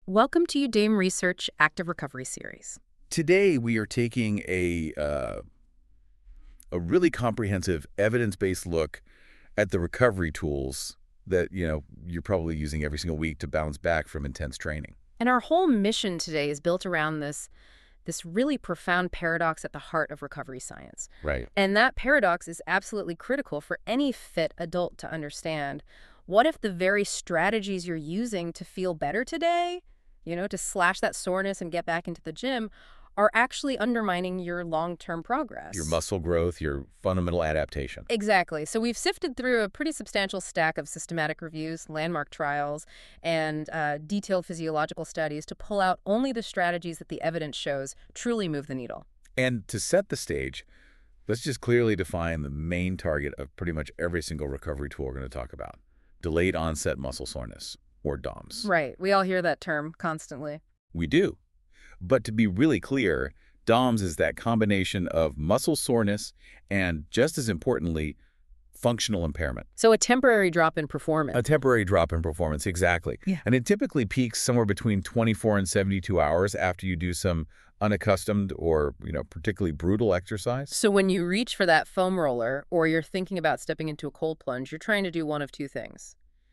Welcome to Udemy Research Active Recovery Series. Today, we are taking a really comprehensive, evidence-based look at the recovery tools that, you're probably using every single week to bounce back from intense training. And our whole mission today is built around this really profound paradox at the heart of recovery science. Right. And that paradox is absolutely critical for any fit adult to understand. What if the very strategies you're using to feel better today, to slash that soreness and get back into the gym, are actually undermining your long-term progress? Your muscle growth, your fundamental adaptation. Exactly. So we've sifted through a pretty substantial stack of systematic reviews, landmark trials, and detailed physiological studies to pull out only the strategies that the evidence shows truly move the needle. And to set the stage, let's just clearly define the main target of pretty much every single recovery tool we're going to talk about. Delayed onset muscle soreness, or DOMS. Right. We all hear that term constantly. We do. But to be really clear, DOMS is that combination of muscle soreness and, just as importantly, functional impairment. So a temporary drop in performance. A temporary drop in performance, exactly. Yeah. And it typically peaks somewhere between 24 and 72 hours after you do some unaccustomed or, particularly brutal exercise. So when you reach for that foam roller or you're thinking about stepping into a cold plunge, you're trying to do one of two things.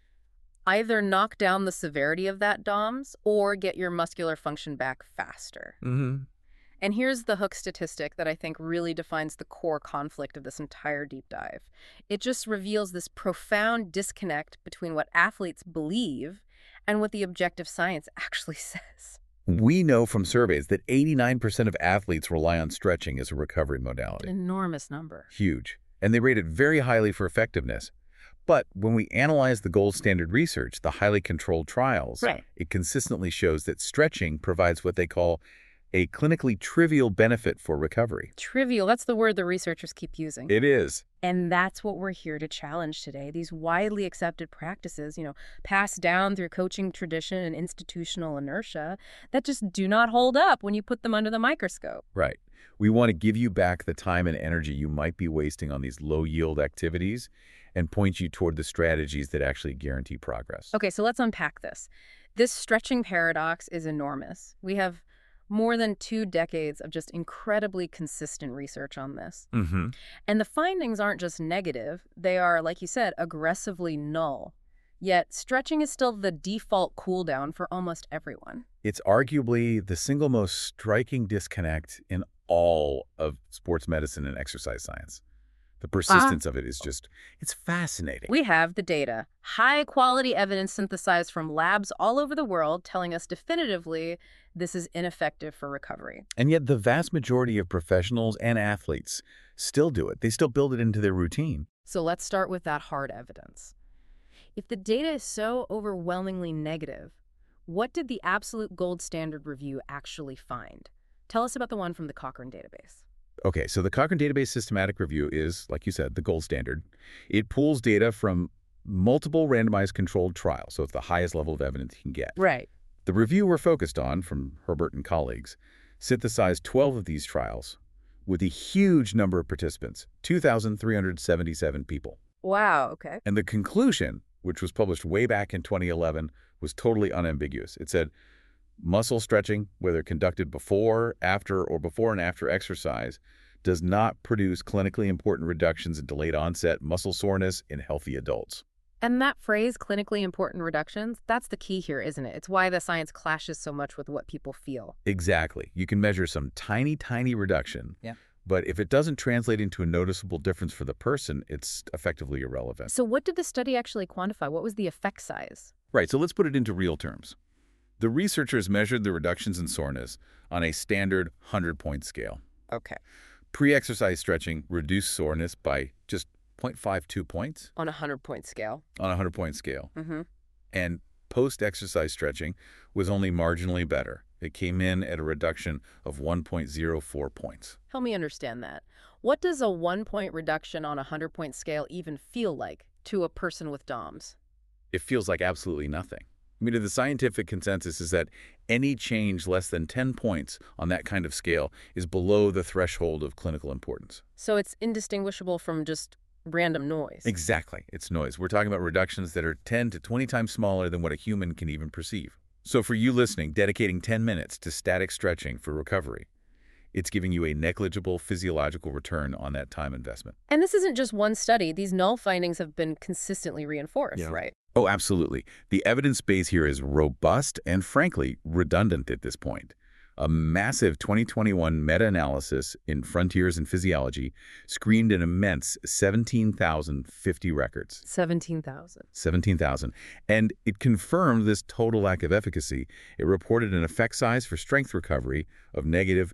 Either knock down the severity of that DOMS or get your muscular function back faster. Mm-hmm. And here's the hook statistic that I think really defines the core conflict of this entire deep dive. It just reveals this profound disconnect between what athletes believe and what the objective science actually says. We know from surveys that 89% of athletes rely on stretching as a recovery modality. An enormous number. Huge. And they rate it very highly for effectiveness. But when we analyze the gold standard research, the highly controlled trials, Right. It consistently shows that stretching provides what they call a clinically trivial benefit for recovery. Trivial, that's the word the researchers keep using. It is. And that's what we're here to challenge today. These widely accepted practices, passed down through coaching tradition and institutional inertia that just do not hold up when you put them under the microscope. Right. We want to give you back the time and energy you might be wasting on these low-yield activities and point you toward the strategies that actually guarantee progress. Okay, so let's unpack this. This stretching paradox is enormous. We have more than 2 decades of just incredibly consistent research on this. Mm-hmm. And the findings aren't just negative. They are, like you said, aggressively null. Yet stretching is still the default cool down for almost everyone. It's arguably the single most striking disconnect in all of sports medicine and exercise science. The persistence of it is just, it's fascinating. We have the data, high-quality evidence synthesized from labs all over the world telling us definitively this is ineffective for recovery. And yet the vast majority of professionals and athletes still do it. They still build it into their routine. So let's start with that hard evidence. If the data is so overwhelmingly negative, what did the absolute gold standard review actually find? Tell us about the one from the Cochrane database. Okay, so the Cochrane Database Systematic Review is, like you said, the gold standard. It pulls data from multiple randomized controlled trials, so it's the highest level of evidence you can get. Right. The review we're focused on, from Herbert and colleagues, synthesized 12 of these trials with a huge number of participants, 2,377 people. Wow, okay. And the conclusion, which was published way back in 2011, was totally unambiguous. It said, muscle stretching, whether conducted before, after, or before and after exercise, does not produce clinically important reductions in delayed onset muscle soreness in healthy adults. And that phrase, clinically important reductions, that's the key here, isn't it? It's why the science clashes so much with what people feel. Exactly. You can measure some tiny, tiny reduction. Yeah. But if it doesn't translate into a noticeable difference for the person, it's effectively irrelevant. So what did the study actually quantify? What was the effect size? Right, so let's put it into real terms. The researchers measured the reductions in soreness on a standard 100-point scale. Okay. Pre-exercise stretching reduced soreness by just 0.52 points On a 100-point scale. on a 100-point scale. Mm-hmm. And post-exercise stretching was only marginally better. It came in at a reduction of 1.04 points. Help me understand that. What does a 1-point reduction on a 100-point scale even feel like to a person with DOMS? It feels like absolutely nothing. I mean, the scientific consensus is that any change less than 10 points on that kind of scale is below the threshold of clinical importance. So it's indistinguishable from just random noise. Exactly. It's noise. We're talking about reductions that are 10 to 20 times smaller than what a human can even perceive. So for you listening, dedicating 10 minutes to static stretching for recovery, it's giving you a negligible physiological return on that time investment. And this isn't just one study. These null findings have been consistently reinforced, Yeah. right? Oh, absolutely. The evidence base here is robust and, frankly, redundant at this point. A massive 2021 meta-analysis in Frontiers in Physiology screened an immense 17,050 records. 17,000. 17,000. And it confirmed this total lack of efficacy. It reported an effect size for strength recovery of negative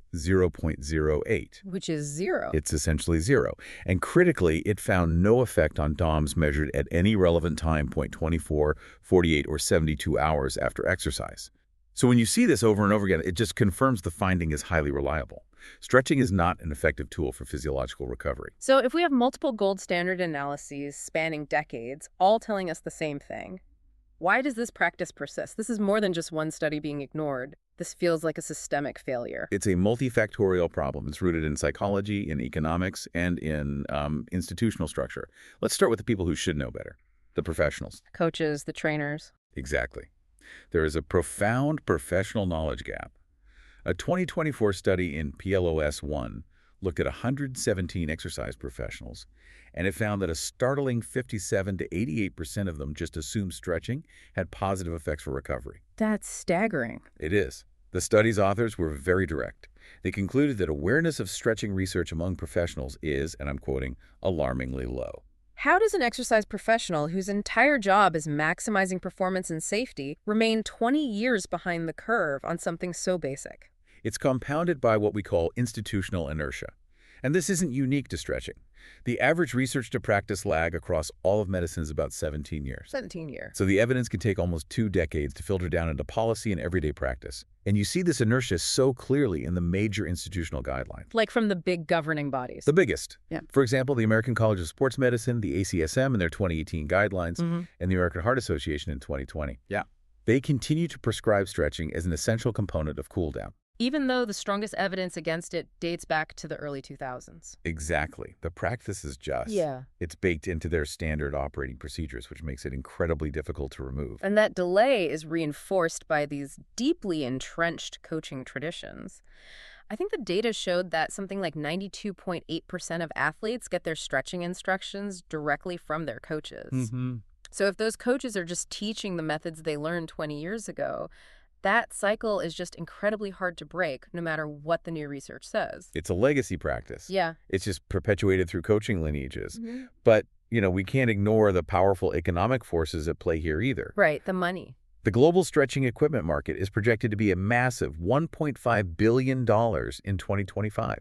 0.08. Which is zero. It's essentially zero. And critically, it found no effect on DOMS measured at any relevant time point 24, 48, or 72 hours after exercise. So when you see this over and over again, it just confirms the finding is highly reliable. Stretching is not an effective tool for physiological recovery. So if we have multiple gold standard analyses spanning decades, all telling us the same thing, why does this practice persist? This is more than just one study being ignored. This feels like a systemic failure. It's a multifactorial problem. It's rooted in psychology, in economics, and in institutional structure. Let's start with the people who should know better, the professionals. Coaches, the trainers. Exactly. There is a profound professional knowledge gap. A 2024 study in PLOS-1 looked at 117 exercise professionals, and it found that a startling 57 to 88% of them just assumed stretching had positive effects for recovery. That's staggering. It is. The study's authors were very direct. They concluded that awareness of stretching research among professionals is, and I'm quoting, alarmingly low. How does an exercise professional whose entire job is maximizing performance and safety remain 20 years behind the curve on something so basic? It's compounded by what we call institutional inertia. And this isn't unique to stretching. The average research to practice lag across all of medicine is about 17 years. 17 years. So the evidence can take almost 2 decades to filter down into policy and everyday practice. And you see this inertia so clearly in the major institutional guidelines. Like from the big governing bodies. The biggest. Yeah. For example, the American College of Sports Medicine, the ACSM in their 2018 guidelines, and the American Heart Association in 2020. Yeah. They continue to prescribe stretching as an essential component of cool down. Even though the strongest evidence against it dates back to the early 2000s. Exactly. The practice is just. Yeah. It's baked into their standard operating procedures, which makes it incredibly difficult to remove. And that delay is reinforced by these deeply entrenched coaching traditions. I think the data showed that something like 92.8% of athletes get their stretching instructions directly from their coaches. So if those coaches are just teaching the methods they learned 20 years ago, that cycle is just incredibly hard to break, no matter what the new research says. It's a legacy practice. Yeah. It's just perpetuated through coaching lineages. But, we can't ignore the powerful economic forces at play here either. Right, the money. The global stretching equipment market is projected to be a massive $1.5 billion in 2025.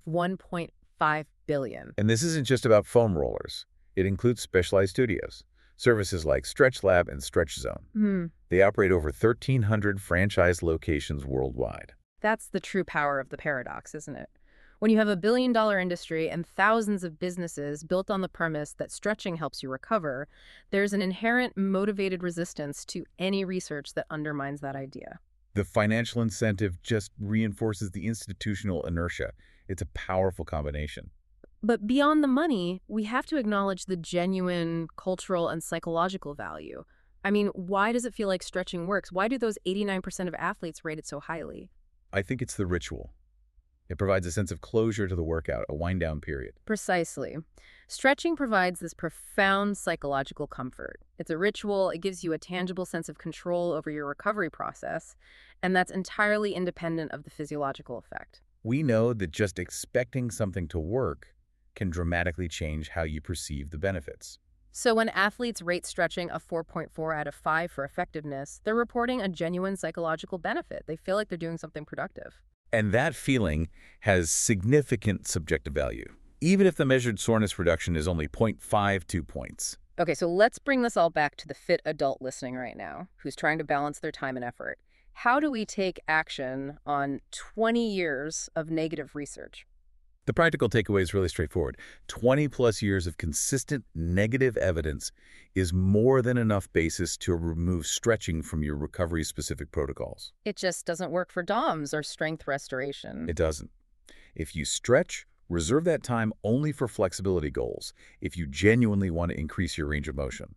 $1.5 billion. And this isn't just about foam rollers. It includes specialized studios, services like StretchLab and StretchZone. They operate over 1,300 franchise locations worldwide. That's the true power of the paradox, isn't it? When you have a billion-dollar industry and thousands of businesses built on the premise that stretching helps you recover, there's an inherent motivated resistance to any research that undermines that idea. The financial incentive just reinforces the institutional inertia. It's a powerful combination. But beyond the money, we have to acknowledge the genuine cultural and psychological value. I mean, why does it feel like stretching works? Why do those 89% of athletes rate it so highly? I think it's the ritual. It provides a sense of closure to the workout, a wind-down period. Precisely. Stretching provides this profound psychological comfort. It's a ritual, it gives you a tangible sense of control over your recovery process, and that's entirely independent of the physiological effect. We know that just expecting something to work can dramatically change how you perceive the benefits. So when athletes rate stretching a 4.4 out of 5 for effectiveness, they're reporting a genuine psychological benefit. They feel like they're doing something productive. And that feeling has significant subjective value, even if the measured soreness reduction is only 0.52 points. Okay, so let's bring this all back to the fit adult listening right now, who's trying to balance their time and effort. How do we take action on 20 years of negative research? The practical takeaway is really straightforward. 20-plus years of consistent negative evidence is more than enough basis to remove stretching from your recovery-specific protocols. It just doesn't work for DOMS or strength restoration. It doesn't. If you stretch, reserve that time only for flexibility goals if you genuinely want to increase your range of motion.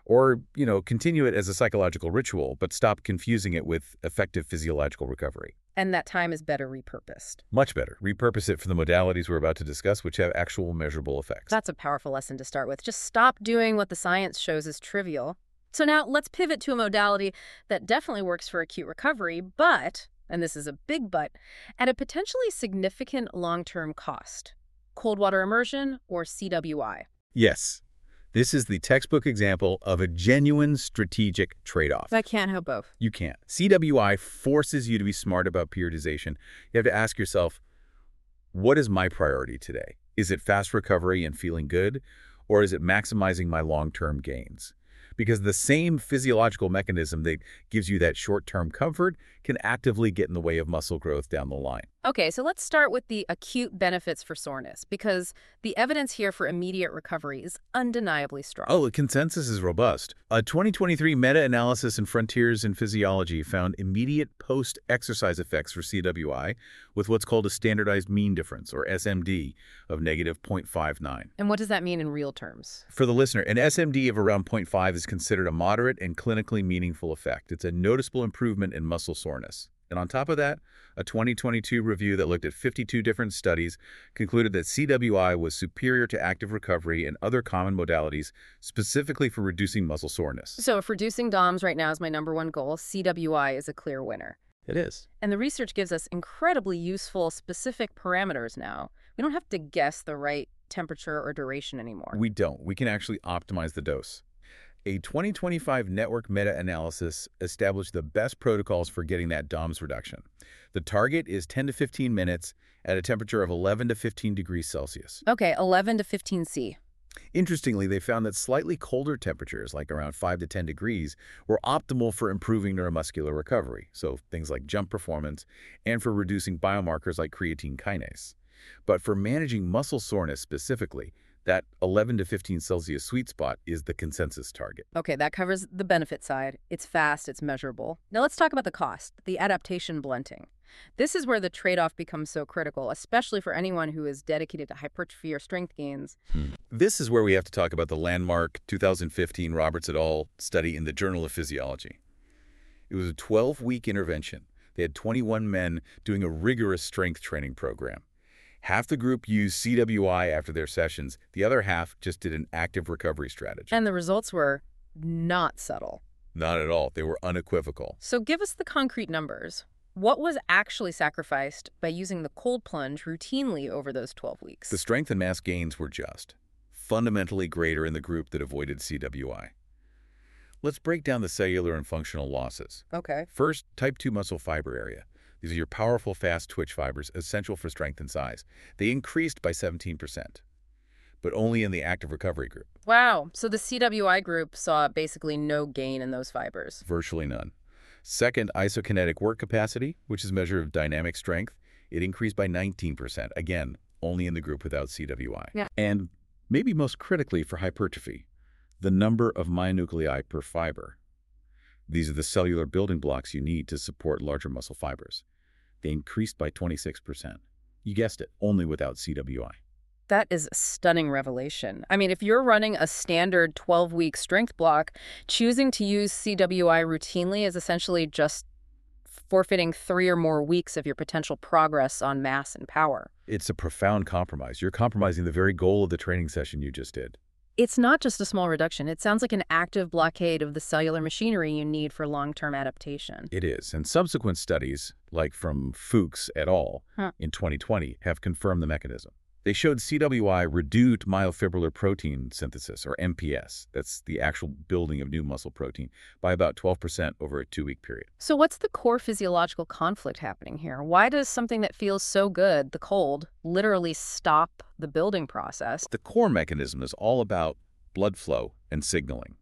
Or, continue it as a psychological ritual, but stop confusing it with effective physiological recovery. And that time is better repurposed. Much better. Repurpose it for the modalities we're about to discuss, which have actual measurable effects. That's a powerful lesson to start with. Just stop doing what the science shows is trivial. So now let's pivot to a modality that definitely works for acute recovery, but, and this is a big but, at a potentially significant long-term cost. Cold water immersion, or CWI. Yes. This is the textbook example of a genuine strategic trade-off. I can't have both. You can't. CWI forces you to be smart about periodization. You have to ask yourself, what is my priority today? Is it fast recovery and feeling good, or is it maximizing my long-term gains? Because the same physiological mechanism that gives you that short-term comfort can actively get in the way of muscle growth down the line. Okay, so let's start with the acute benefits for soreness, because the evidence here for immediate recovery is undeniably strong. Oh, the consensus is robust. A 2023 meta-analysis in Frontiers in Physiology found immediate post-exercise effects for CWI with what's called a standardized mean difference, or SMD, of negative 0.59. And what does that mean in real terms? For the listener, an SMD of around 0.5 is considered a moderate and clinically meaningful effect. It's a noticeable improvement in muscle soreness. And on top of that, a 2022 review that looked at 52 different studies concluded that CWI was superior to active recovery and other common modalities, specifically for reducing muscle soreness. So if reducing DOMS right now is my #1 goal, CWI is a clear winner. It is. And the research gives us incredibly useful, specific parameters now. We don't have to guess the right temperature or duration anymore. We don't. We can actually optimize the dose. A 2025 network meta-analysis established the best protocols for getting that DOMS reduction. The target is 10 to 15 minutes at a temperature of 11 to 15 degrees Celsius. Okay, 11 to 15 C. Interestingly, they found that slightly colder temperatures, like around 5 to 10 degrees, were optimal for improving neuromuscular recovery, so things like jump performance, and for reducing biomarkers like creatine kinase. But for managing muscle soreness specifically, that 11 to 15 Celsius sweet spot is the consensus target. Okay, that covers the benefit side. It's fast, it's measurable. Now let's talk about the cost, the adaptation blunting. This is where the trade-off becomes so critical, especially for anyone who is dedicated to hypertrophy or strength gains. This is where we have to talk about the landmark 2015 Roberts et al. Study in the Journal of Physiology. It was a 12-week intervention. They had 21 men doing a rigorous strength training program. Half the group used CWI after their sessions. The other half just did an active recovery strategy. And the results were not subtle. Not at all. They were unequivocal. So give us the concrete numbers. What was actually sacrificed by using the cold plunge routinely over those 12 weeks? The strength and mass gains were just fundamentally greater in the group that avoided CWI. Let's break down the cellular and functional losses. Okay. First, type 2 muscle fiber area. These are your powerful, fast twitch fibers, essential for strength and size. They increased by 17%, but only in the active recovery group. Wow. So the CWI group saw basically no gain in those fibers. Virtually none. Second, isokinetic work capacity, which is a measure of dynamic strength. It increased by 19%, again, only in the group without CWI. Yeah. And maybe most critically for hypertrophy, the number of myonuclei per fiber. These are the cellular building blocks you need to support larger muscle fibers. They increased by 26%. You guessed it, only without CWI. That is a stunning revelation. I mean, if you're running a standard 12-week strength block, choosing to use CWI routinely is essentially just forfeiting 3 or more weeks of your potential progress on mass and power. It's a profound compromise. You're compromising the very goal of the training session you just did. It's not just a small reduction. It sounds like an active blockade of the cellular machinery you need for long-term adaptation. It is. And subsequent studies, like from Fuchs et al. In 2020, have confirmed the mechanism. They showed CWI reduced myofibrillar protein synthesis, or MPS, that's the actual building of new muscle protein, by about 12% over a 2-week period. So what's the core physiological conflict happening here? Why does something that feels so good, the cold, literally stop the building process? The core mechanism is all about blood flow and signaling.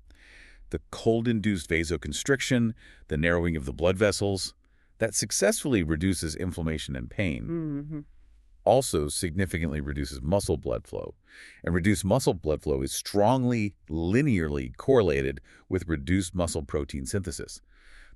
The cold-induced vasoconstriction, the narrowing of the blood vessels, that successfully reduces inflammation and pain. Mm-hmm. Also significantly reduces muscle blood flow. And reduced muscle blood flow is strongly linearly correlated with reduced muscle protein synthesis.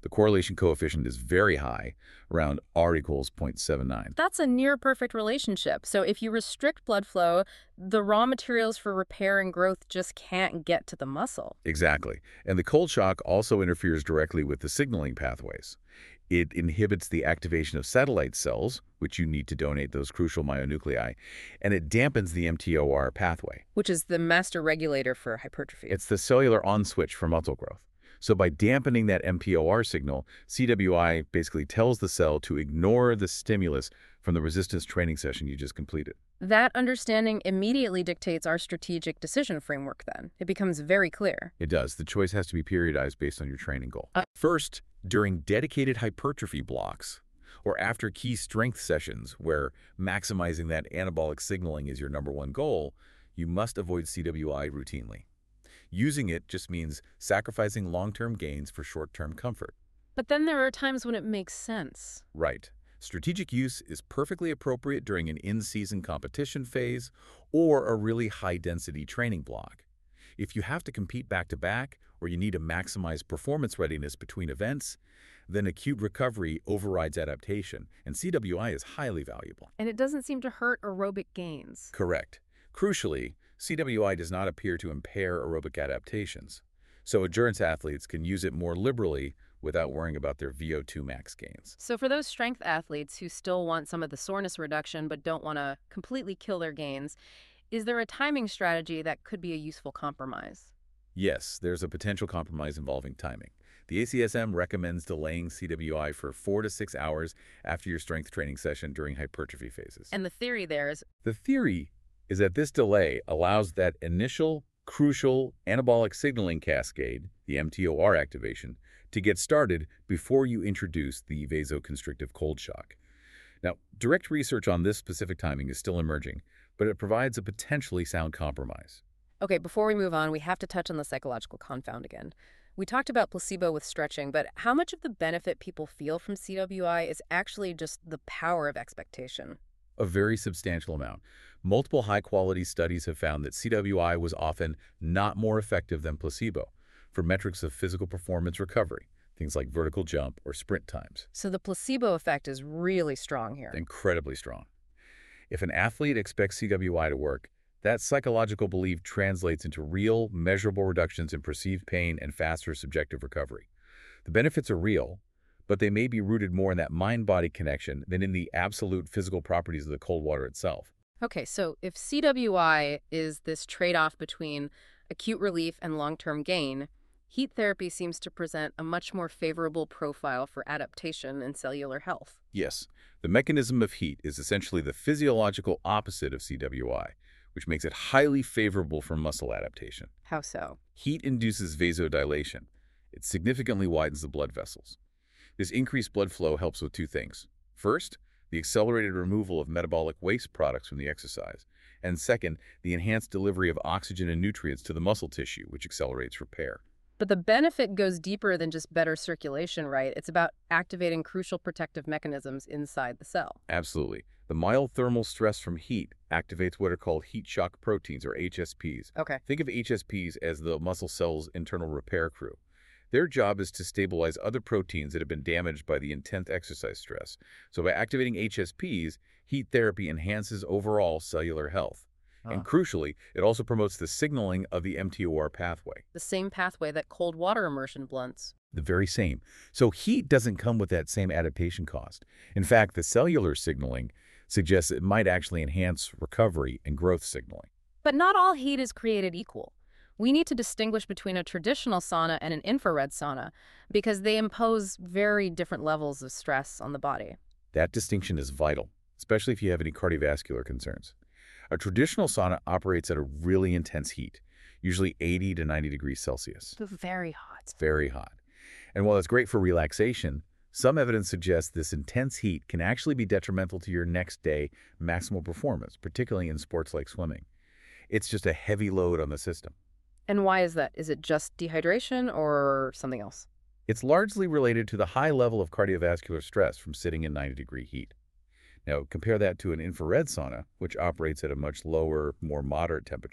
The correlation coefficient is very high, around R equals 0.79. That's a near perfect relationship. So if you restrict blood flow, the raw materials for repair and growth just can't get to the muscle. Exactly. And the cold shock also interferes directly with the signaling pathways. It inhibits the activation of satellite cells, which you need to donate those crucial myonuclei, and it dampens the MTOR pathway. Which is the master regulator for hypertrophy. It's the cellular on switch for muscle growth. So by dampening that MTOR signal, CWI basically tells the cell to ignore the stimulus from the resistance training session you just completed. That understanding immediately dictates our strategic decision framework then. It becomes very clear. It does. The choice has to be periodized based on your training goal. First, during dedicated hypertrophy blocks, or after key strength sessions where maximizing that anabolic signaling is your #1 goal, you must avoid CWI routinely. Using it just means sacrificing long-term gains for short-term comfort. But then there are times when it makes sense. Right. Strategic use is perfectly appropriate during an in-season competition phase or a really high-density training block. If you have to compete back-to-back or you need to maximize performance readiness between events, then acute recovery overrides adaptation, and CWI is highly valuable. And it doesn't seem to hurt aerobic gains. Correct. Crucially, CWI does not appear to impair aerobic adaptations, so endurance athletes can use it more liberally without worrying about their VO2 max gains. So for those strength athletes who still want some of the soreness reduction but don't want to completely kill their gains, is there a timing strategy that could be a useful compromise? Yes, there's a potential compromise involving timing. The ACSM recommends delaying CWI for 4 to 6 hours after your strength training session during hypertrophy phases. And the theory there is The theory is that this delay allows that initial, crucial anabolic signaling cascade, the MTOR activation, to get started before you introduce the vasoconstrictive cold shock. Now, direct research on this specific timing is still emerging, but it provides a potentially sound compromise. Okay, before we move on, we have to touch on the psychological confound again. We talked about placebo with stretching, but how much of the benefit people feel from CWI is actually just the power of expectation? A very substantial amount. Multiple high-quality studies have found that CWI was often not more effective than placebo for metrics of physical performance recovery, things like vertical jump or sprint times. So the placebo effect is really strong here. Incredibly strong. If an athlete expects CWI to work, that psychological belief translates into real, measurable reductions in perceived pain and faster subjective recovery. The benefits are real, but they may be rooted more in that mind-body connection than in the absolute physical properties of the cold water itself. Okay, so if CWI is this trade-off between acute relief and long-term gain, heat therapy seems to present a much more favorable profile for adaptation and cellular health. Yes, the mechanism of heat is essentially the physiological opposite of CWI, which makes it highly favorable for muscle adaptation. How so? Heat induces vasodilation. It significantly widens the blood vessels. This increased blood flow helps with two things. First, the accelerated removal of metabolic waste products from the exercise. And second, the enhanced delivery of oxygen and nutrients to the muscle tissue, which accelerates repair. But the benefit goes deeper than just better circulation, right? It's about activating crucial protective mechanisms inside the cell. Absolutely. The mild thermal stress from heat activates what are called heat shock proteins, or HSPs. Okay. Think of HSPs as the muscle cell's internal repair crew. Their job is to stabilize other proteins that have been damaged by the intense exercise stress. So by activating HSPs, heat therapy enhances overall cellular health. And crucially, it also promotes the signaling of the MTOR pathway. The same pathway that cold water immersion blunts. The very same. So heat doesn't come with that same adaptation cost. In fact, the cellular signaling suggests it might actually enhance recovery and growth signaling. But not all heat is created equal. We need to distinguish between a traditional sauna and an infrared sauna because they impose very different levels of stress on the body. That distinction is vital, especially if you have any cardiovascular concerns. A traditional sauna operates at a really intense heat, usually 80 to 90 degrees Celsius. Very hot. It's very hot. And while it's great for relaxation, some evidence suggests this intense heat can actually be detrimental to your next day maximal performance, particularly in sports like swimming. It's just a heavy load on the system. And why is that? Is it just dehydration or something else? It's largely related to the high level of cardiovascular stress from sitting in 90-degree heat. Now, compare that to an infrared sauna, which operates at a much lower, more moderate temperature,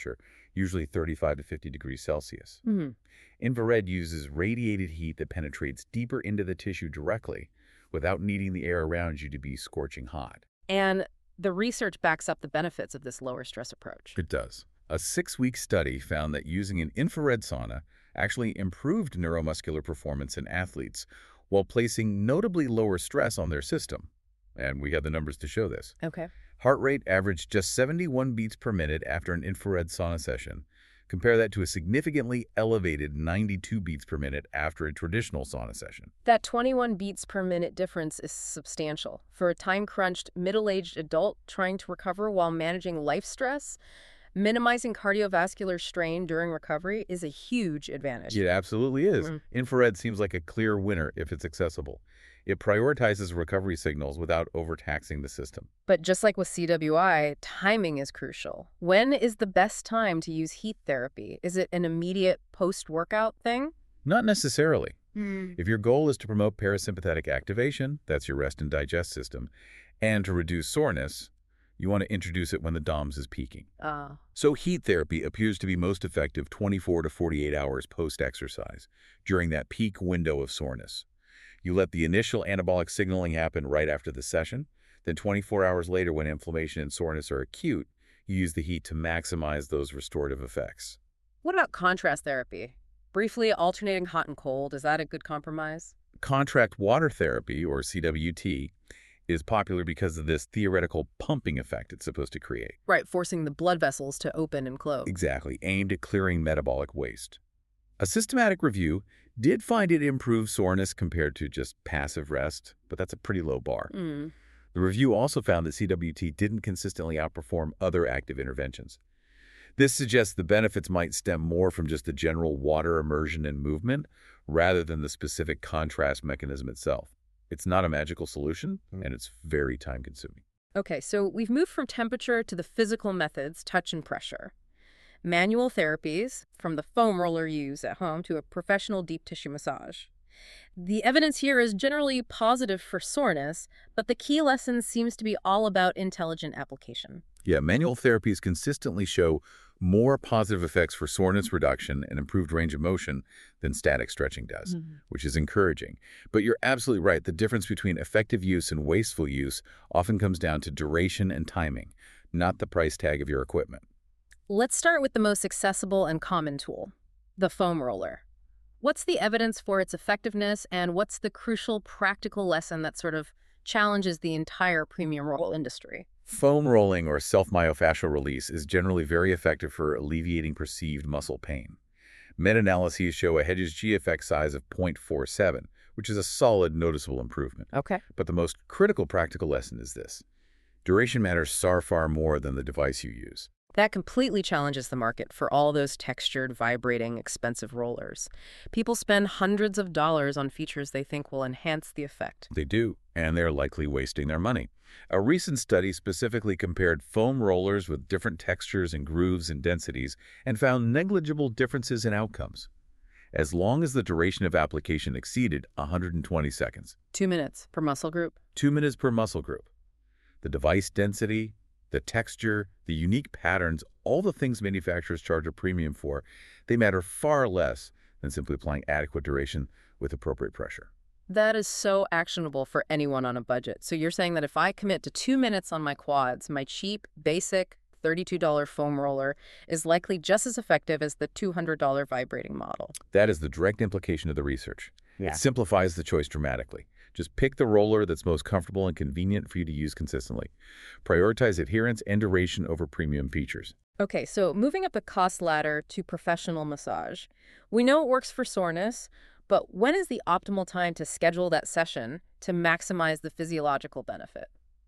usually 35 to 50 degrees Celsius. Hmm. Infrared uses radiated heat that penetrates deeper into the tissue directly without needing the air around you to be scorching hot. And the research backs up the benefits of this lower stress approach. It does. A 6-week study found that using an infrared sauna actually improved neuromuscular performance in athletes while placing notably lower stress on their system. And we have the numbers to show this. Okay. Heart rate averaged just 71 beats per minute after an infrared sauna session. Compare that to a significantly elevated 92 beats per minute after a traditional sauna session. That 21 beats per minute difference is substantial. For a time-crunched, middle-aged adult trying to recover while managing life stress, minimizing cardiovascular strain during recovery is a huge advantage. It absolutely is. Mm. Infrared seems like a clear winner if it's accessible. It prioritizes recovery signals without overtaxing the system. But just like with CWI, timing is crucial. When is the best time to use heat therapy? Is it an immediate post-workout thing? Not necessarily. If your goal is to promote parasympathetic activation, that's your rest and digest system, and to reduce soreness, you want to introduce it when the DOMS is peaking. So heat therapy appears to be most effective 24 to 48 hours post-exercise, during that peak window of soreness. You let the initial anabolic signaling happen right after the session, then 24 hours later when inflammation and soreness are acute, you use the heat to maximize those restorative effects. What about contrast therapy? Briefly alternating hot and cold, is that a good compromise? Contrast water therapy, or CWT, is popular because of this theoretical pumping effect it's supposed to create. Right, forcing the blood vessels to open and close. Exactly, aimed at clearing metabolic waste. A systematic review did find it improved soreness compared to just passive rest, but that's a pretty low bar. Mm. The review also found that CWT didn't consistently outperform other active interventions. This suggests the benefits might stem more from just the general water immersion and movement, rather than the specific contrast mechanism itself. It's not a magical solution, and it's very time-consuming. Okay, so we've moved from temperature to the physical methods, touch and pressure. Manual therapies, from the foam roller you use at home to a professional deep tissue massage. The evidence here is generally positive for soreness, but the key lesson seems to be all about intelligent application. Yeah, manual therapies consistently show more positive effects for soreness reduction and improved range of motion than static stretching does, which is encouraging. But you're absolutely right. The difference between effective use and wasteful use often comes down to duration and timing, not the price tag of your equipment. Let's start with the most accessible and common tool, the foam roller. What's the evidence for its effectiveness, and what's the crucial practical lesson that sort of challenges the entire premium roll industry? Foam rolling or self-myofascial release is generally very effective for alleviating perceived muscle pain. Meta-analyses show a Hedges-G effect size of 0.47, which is a solid, noticeable improvement. Okay. But the most critical practical lesson is this. Duration matters far more than the device you use. That completely challenges the market for all those textured, vibrating, expensive rollers. People spend hundreds of dollars on features they think will enhance the effect. They do, and they're likely wasting their money. A recent study specifically compared foam rollers with different textures and grooves and densities and found negligible differences in outcomes, as long as the duration of application exceeded 120 seconds. 2 minutes per muscle group. 2 minutes per muscle group. The device density, the texture, the unique patterns, all the things manufacturers charge a premium for, they matter far less than simply applying adequate duration with appropriate pressure. That is so actionable for anyone on a budget. So you're saying that if I commit to 2 minutes on my quads, my cheap, basic $32 foam roller is likely just as effective as the $200 vibrating model. That is the direct implication of the research. Yeah. It simplifies the choice dramatically. Just pick the roller that's most comfortable and convenient for you to use consistently. Prioritize adherence and duration over premium features. Okay, so moving up the cost ladder to professional massage. We know it works for soreness, but when is the optimal time to schedule that session to maximize the physiological benefit?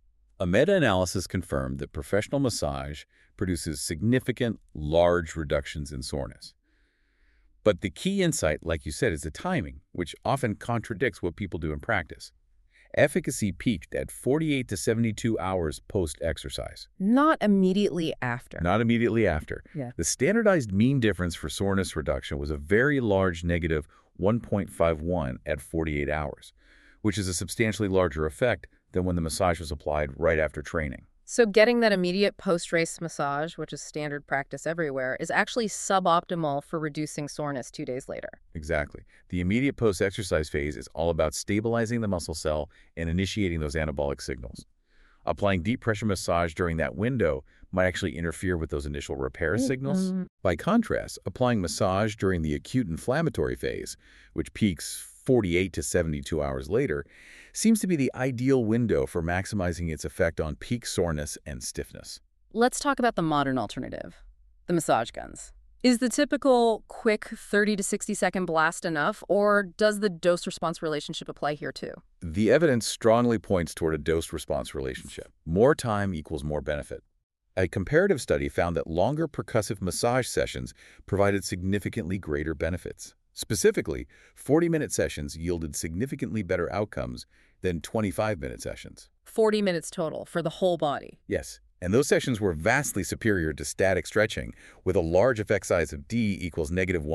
A meta-analysis confirmed that professional massage produces significant, large reductions in soreness. But the key insight, like you said, is the timing, which often contradicts what people do in practice. Efficacy peaked at 48 to 72 hours post-exercise. Not immediately after. Not immediately after. Yeah. The standardized mean difference for soreness reduction was a very large negative 1.51 at 48 hours, which is a substantially larger effect than when the massage was applied right after training. So getting that immediate post-race massage, which is standard practice everywhere, is actually suboptimal for reducing soreness 2 days later. Exactly. The immediate post-exercise phase is all about stabilizing the muscle cell and initiating those anabolic signals. Applying deep pressure massage during that window might actually interfere with those initial repair signals. By contrast, applying massage during the acute inflammatory phase, which peaks 48 to 72 hours later, seems to be the ideal window for maximizing its effect on peak soreness and stiffness. Let's talk about the modern alternative, the massage guns. Is the typical quick 30 to 60-second blast enough, or does the dose-response relationship apply here too? The evidence strongly points toward a dose-response relationship. More time equals more benefit. A comparative study found that longer percussive massage sessions provided significantly greater benefits. Specifically, 40-minute sessions yielded significantly better outcomes than 25-minute sessions. 40 minutes total for the whole body. Yes, and those sessions were vastly superior to static stretching, with a large effect size of D equals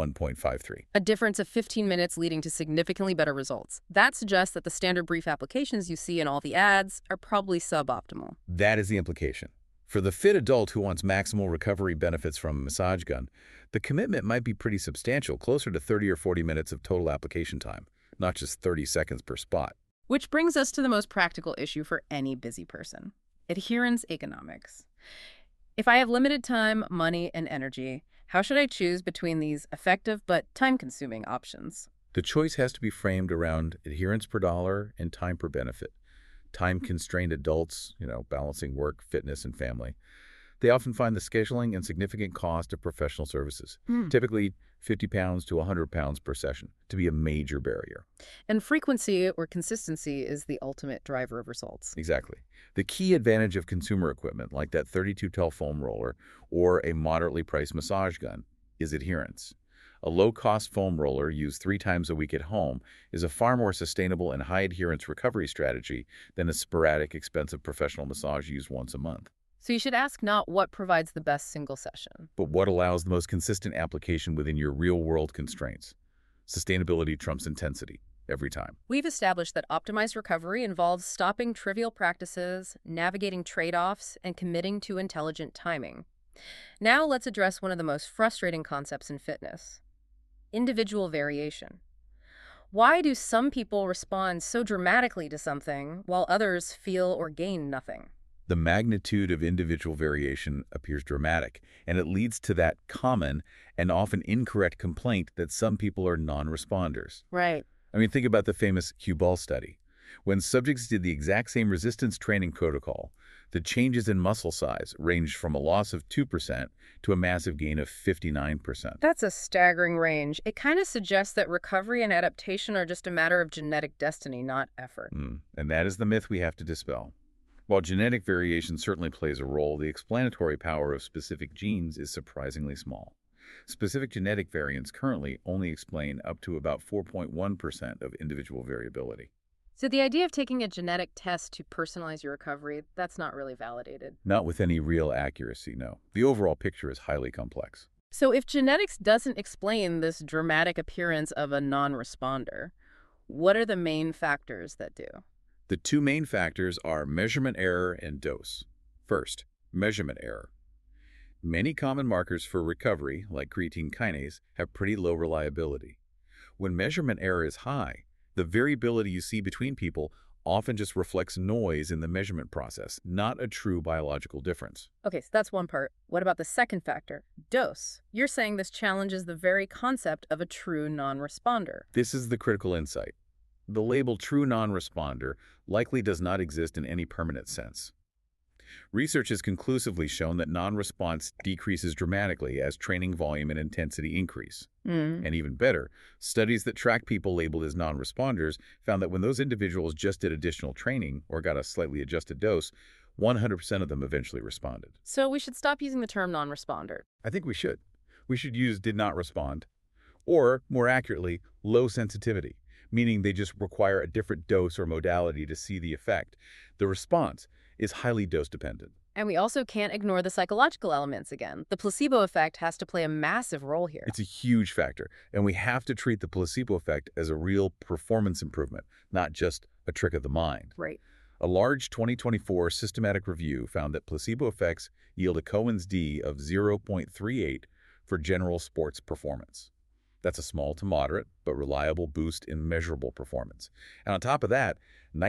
-1.53. A difference of 15 minutes leading to significantly better results. That suggests that the standard brief applications you see in all the ads are probably suboptimal. That is the implication. For the fit adult who wants maximal recovery benefits from a massage gun, the commitment might be pretty substantial, closer to 30 or 40 minutes of total application time, not just 30 seconds per spot. Which brings us to the most practical issue for any busy person: adherence economics. If I have limited time, money, and energy, how should I choose between these effective but time-consuming options? The choice has to be framed around adherence per dollar and time per benefit. Time-constrained adults, balancing work, fitness, and family, they often find the scheduling and significant cost of professional services, typically 50 pounds to 100 pounds per session, to be a major barrier. And frequency or consistency is the ultimate driver of results. Exactly. The key advantage of consumer equipment, like that 32-tel foam roller or a moderately priced massage gun, is adherence. A low-cost foam roller used 3 times a week at home is a far more sustainable and high-adherence recovery strategy than a sporadic, expensive professional massage used once a month. So you should ask not what provides the best single session, but what allows the most consistent application within your real-world constraints. Sustainability trumps intensity, every time. We've established that optimized recovery involves stopping trivial practices, navigating trade-offs, and committing to intelligent timing. Now let's address one of the most frustrating concepts in fitness: individual variation. Why do some people respond so dramatically to something while others feel or gain nothing? The magnitude of individual variation appears dramatic, and it leads to that common and often incorrect complaint that some people are non-responders. Right. Think about the famous Cue Ball study. When subjects did the exact same resistance training protocol, the changes in muscle size ranged from a loss of 2% to a massive gain of 59%. That's a staggering range. It kind of suggests that recovery and adaptation are just a matter of genetic destiny, not effort. And that is the myth we have to dispel. While genetic variation certainly plays a role, the explanatory power of specific genes is surprisingly small. Specific genetic variants currently only explain up to about 4.1% of individual variability. So the idea of taking a genetic test to personalize your recovery, that's not really validated. Not with any real accuracy, no. The overall picture is highly complex. So if genetics doesn't explain this dramatic appearance of a non-responder, what are the main factors that do? The 2 main factors are measurement error and dose. First, measurement error. Many common markers for recovery, like creatine kinase, have pretty low reliability. When measurement error is high, the variability you see between people often just reflects noise in the measurement process, not a true biological difference. Okay, so that's one part. What about the second factor, dose? You're saying this challenges the very concept of a true non-responder. This is the critical insight. The label true non-responder likely does not exist in any permanent sense. Research has conclusively shown that non-response decreases dramatically as training volume and intensity increase. And even better, studies that track people labeled as non-responders found that when those individuals just did additional training or got a slightly adjusted dose, 100% of them eventually responded. So we should stop using the term non-responder. I think we should. We should use did not respond, or more accurately, low sensitivity, meaning they just require a different dose or modality to see the effect. The response is highly dose-dependent. And we also can't ignore the psychological elements again. The placebo effect has to play a massive role here. It's a huge factor, and we have to treat the placebo effect as a real performance improvement, not just a trick of the mind. Right. A large 2024 systematic review found that placebo effects yield a Cohen's d of 0.38 for general sports performance. That's a small to moderate, but reliable boost in measurable performance. And on top of that,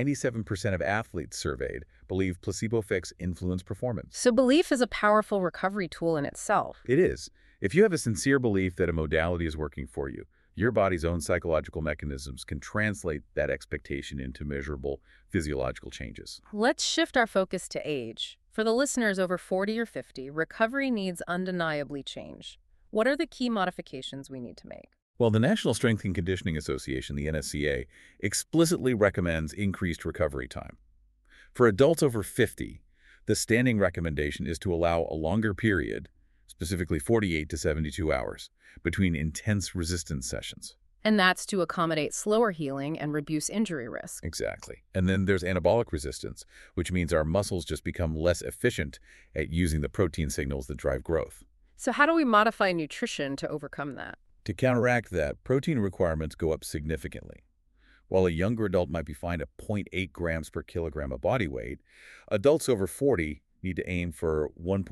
97% of athletes surveyed believe placebo effects influence performance. So belief is a powerful recovery tool in itself. It is. If you have a sincere belief that a modality is working for you, your body's own psychological mechanisms can translate that expectation into measurable physiological changes. Let's shift our focus to age. For the listeners over 40 or 50, recovery needs undeniably change. What are the key modifications we need to make? Well, the National Strength and Conditioning Association, the NSCA, explicitly recommends increased recovery time. For adults over 50, the standing recommendation is to allow a longer period, specifically 48 to 72 hours, between intense resistance sessions. And that's to accommodate slower healing and reduce injury risk. Exactly. And then there's anabolic resistance, which means our muscles just become less efficient at using the protein signals that drive growth. So how do we modify nutrition to overcome that? To counteract that, protein requirements go up significantly. While a younger adult might be fine at 0.8 grams per kilogram of body weight, adults over 40 need to aim for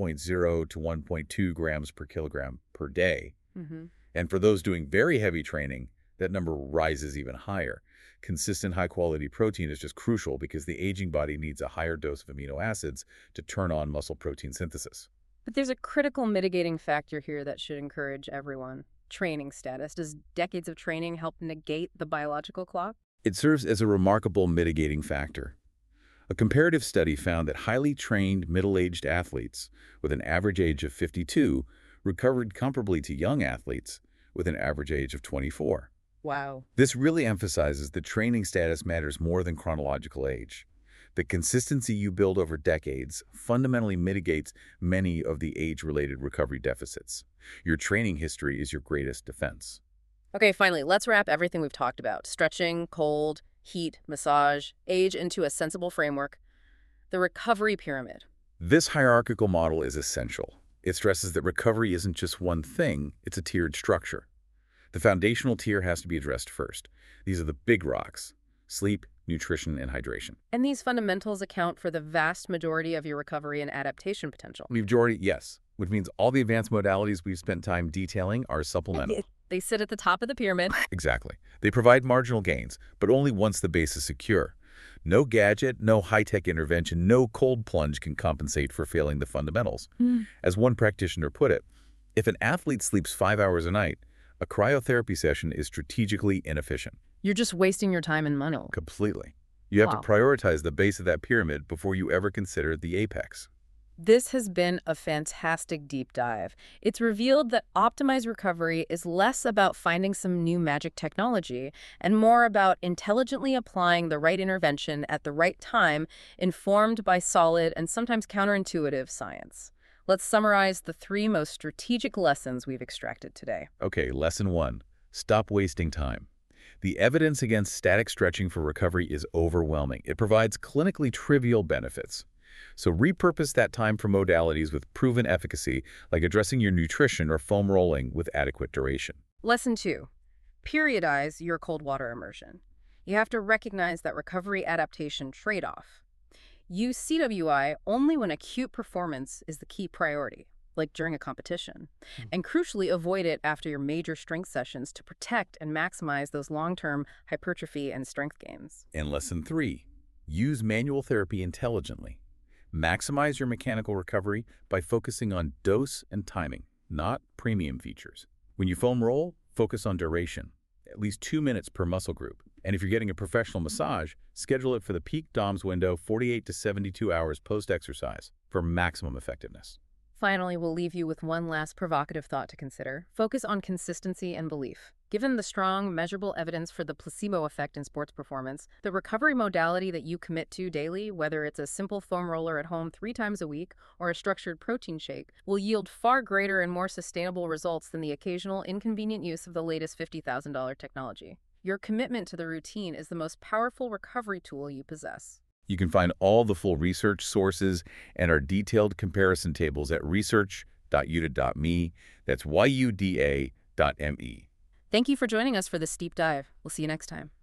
1.0 to 1.2 grams per kilogram per day. And for those doing very heavy training, that number rises even higher. Consistent high-quality protein is just crucial because the aging body needs a higher dose of amino acids to turn on muscle protein synthesis. But there's a critical mitigating factor here that should encourage everyone. Training status. Does decades of training help negate the biological clock? It serves as a remarkable mitigating factor. A comparative study found that highly trained middle-aged athletes with an average age of 52 recovered comparably to young athletes with an average age of 24. Wow. This really emphasizes that training status matters more than chronological age. The consistency you build over decades fundamentally mitigates many of the age-related recovery deficits. Your training history is your greatest defense. Okay, finally, let's wrap everything we've talked about. Stretching, cold, heat, massage, age into a sensible framework. The recovery pyramid. This hierarchical model is essential. It stresses that recovery isn't just one thing, it's a tiered structure. The foundational tier has to be addressed first. These are the big rocks: sleep, nutrition, and hydration. And these fundamentals account for the vast majority of your recovery and adaptation potential. Majority, yes, which means all the advanced modalities we've spent time detailing are supplemental. They sit at the top of the pyramid. Exactly. They provide marginal gains, but only once the base is secure. No gadget, no high-tech intervention, no cold plunge can compensate for failing the fundamentals. As one practitioner put it, if an athlete sleeps 5 hours a night, a cryotherapy session is strategically inefficient. You're just wasting your time and money. Completely. You have Wow. to prioritize the base of that pyramid before you ever consider the apex. This has been a fantastic deep dive. It's revealed that optimized recovery is less about finding some new magic technology and more about intelligently applying the right intervention at the right time, informed by solid and sometimes counterintuitive science. Let's summarize the 3 most strategic lessons we've extracted today. Okay, lesson 1. Stop wasting time. The evidence against static stretching for recovery is overwhelming. It provides clinically trivial benefits. So repurpose that time for modalities with proven efficacy, like addressing your nutrition or foam rolling with adequate duration. Lesson 2. Periodize your cold water immersion. You have to recognize that recovery adaptation trade-off. Use CWI only when acute performance is the key priority, like during a competition. And crucially, avoid it after your major strength sessions to protect and maximize those long-term hypertrophy and strength gains. And lesson 3. Use manual therapy intelligently. Maximize your mechanical recovery by focusing on dose and timing, not premium features. When you foam roll, focus on duration, at least 2 minutes per muscle group. And if you're getting a professional massage, schedule it for the peak DOMS window 48 to 72 hours post-exercise for maximum effectiveness. Finally, we'll leave you with one last provocative thought to consider. Focus on consistency and belief. Given the strong, measurable evidence for the placebo effect in sports performance, the recovery modality that you commit to daily, whether it's a simple foam roller at home 3 times a week or a structured protein shake, will yield far greater and more sustainable results than the occasional inconvenient use of the latest $50,000 technology. Your commitment to the routine is the most powerful recovery tool you possess. You can find all the full research sources and our detailed comparison tables at research.yuda.me. That's yuda.me. Thank you for joining us for this deep dive. We'll see you next time.